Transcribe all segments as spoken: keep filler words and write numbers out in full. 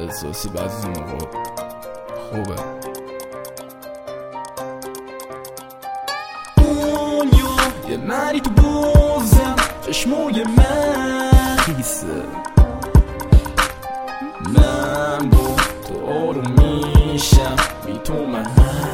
احساسی بعضی موقع خوبه. دنیا یه مری تو بازم، چشموی من خیسه، من با تو آروم میشم بی تو من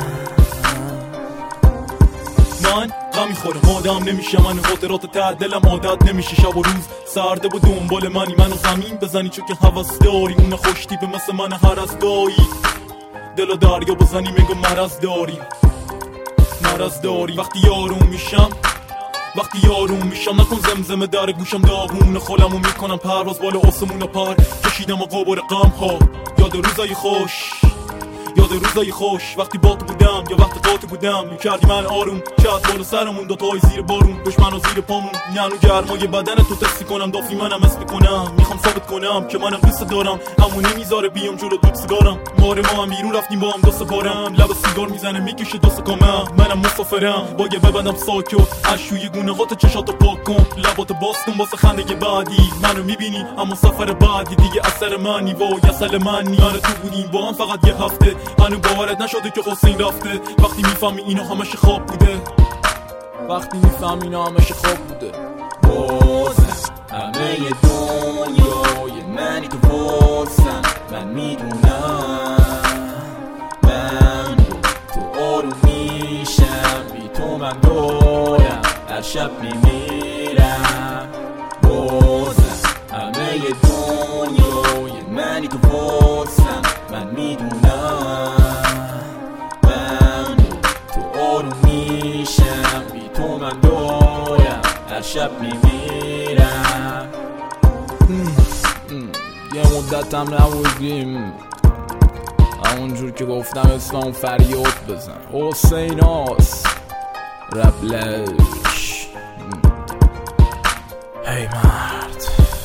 من غمی خورم آدم نمیشه، من خاطرات ته دلم عادت نمیشه. شب و روز سرده و دنبال منی، منو زمین بزنی چون که هوس داری. اون خوشتی به مثل من هر از دایی، دل و دریا بزنی میگو مرض داری مرض داری. وقتی یارون میشم وقتی یارون میشم نکن زمزمه در گوشم، داغون خالمو میکنم پرواز بالا آسمون پر کشیدم و قابر غم ها. یاد روزای خوش یاد روزای خوش وقتی با تو بودم یا وقتی قاطی بودم، میکردی من آروم چت بالا سرمون، دوتای زیر بارون دشمن و زیر پامون. یعنی گرمای بدن تو تستی کنم، دافی منم اسمی کنم، میخوام ثابت کنم که منم دوست دارم، اما نمیذاره بیام جلو دوت سیگارم. ماره ما هم بیرون رفتیم با هم دست پارم، لب سیگار میزنه میکشه دست کامم. منم مسافرم باگه ببندم ساکو، اشوی گونه هات چشاتو پاک کن، لباتو باز کن واسه خنده بعدی. منو میبینی اما سفر بعدی دیگه اثر منی وای اصل منی. آره تو بودیم با هم فقط یه هفته، هنو باورت نشده که حسین رفته. وقتی میفهمی اینا همش خواب بوده، وقتی میفهمی اینا همش خواب بوده. بازم همه دنیای منی تو بازم، من میدونم من تو آروم میشم بی تو من دارم هر شب میمیرم. بازم همه دنیای منی تو بازم، من میدونم من تو آروم میشم بی تو من دارم هر شب میمیرم. یه مدت هم نبودیم همونجور که گفتم اسمم فریاد بزن، حسین آس ربلش. هی مرد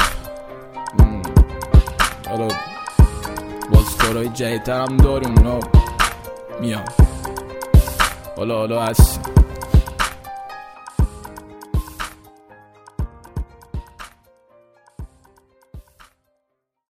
حالا باز کارهای جدیدتر هم داریم، اونا میام حالا حالا هستیم.